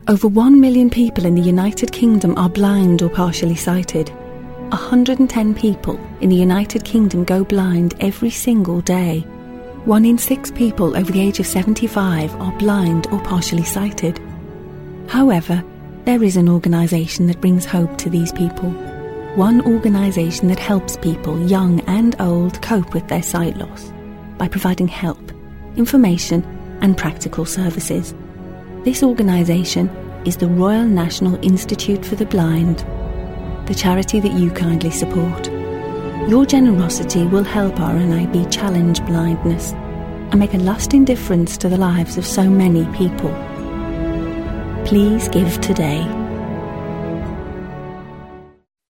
Over 1 million people in the United Kingdom are blind or partially sighted. 110 people in the United Kingdom go blind every single day. 1 in 6 people over the age of 75 are blind or partially sighted. However, there is an organisation that brings hope to these people. One organisation that helps people, young and old, cope with their sight loss by providing help, information and practical services. This organisation is the Royal National Institute for the Blind, the charity that you kindly support. Your generosity will help RNIB challenge blindness and make a lasting difference to the lives of so many people. Please give today.